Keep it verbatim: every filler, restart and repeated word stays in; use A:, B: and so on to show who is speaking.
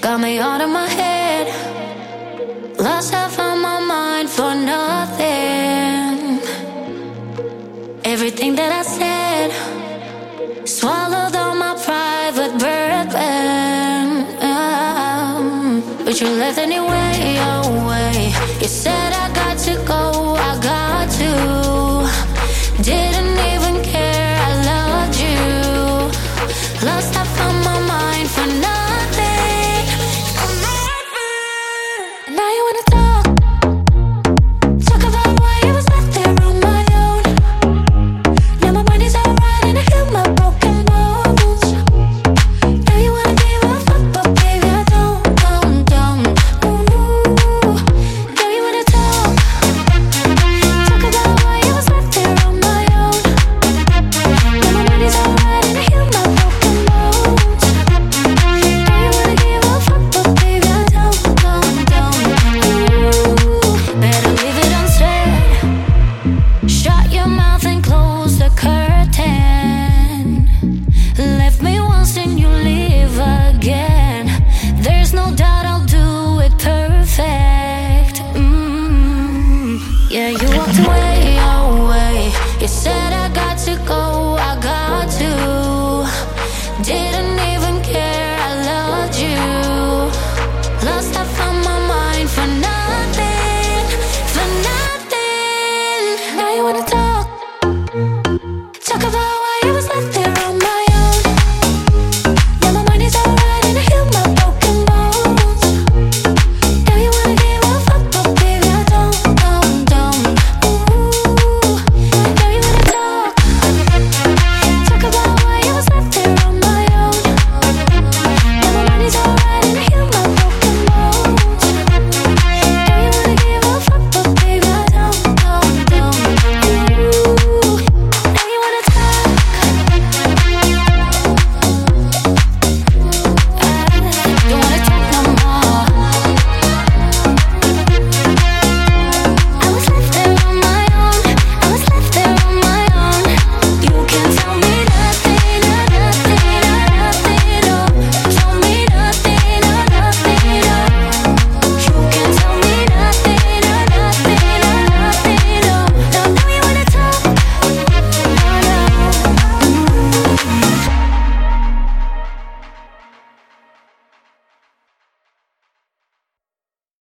A: got me out of my head. Lost half of my mind for nothing. Everything that I said, swallowed all my private bourbon. But you left anyway, away. You said I got to go, I got to. Didn't even care, I loved you. Lost half of my mind for nothing. For nothing. And now you wanna talk. Talk about why I was left there on my own. Now my mind is alright and I heal my broken bones. Now you wanna give a fuck, but baby I don't, don't, don't. Ooh. Now you wanna talk. Talk about why I was left there on my own. Now my mind is alright and I heal my broken bones. Now you wanna give a fuck, but baby I don't, don't, don't. Ooh. Better leave it unsaid. Shut your mouth and